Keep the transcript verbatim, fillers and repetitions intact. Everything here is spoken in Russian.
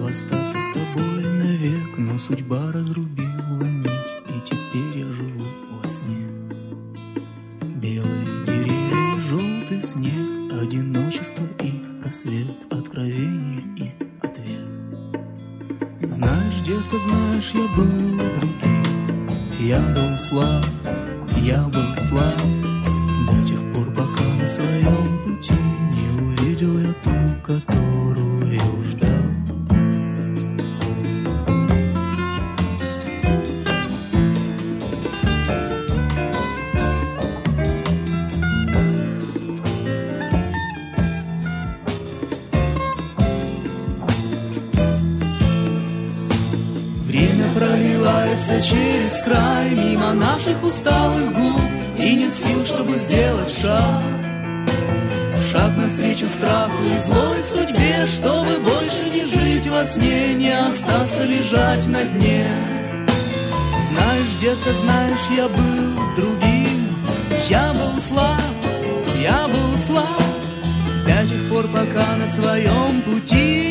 остаться с тобой навек, но судьба разрубила нить, и теперь я живу во сне. Белые деревья, желтый снег, одиночество и рассвет, откровение и ответ. Знаешь, детка, знаешь, я был другим, я был слаб, я был слаб, до тех пор, пока на своем пути не увидел я ту, которую ждал. Время проливается через край мимо наших усталых губ, и нет сил, чтобы сделать шаг. Шаг навстречу страху и злой судьбе, чтобы больше не жить во сне, не остаться лежать на дне. Знаешь, детка, знаешь, я был другим, я был слаб, я был слаб, до тех пор, пока на своем пути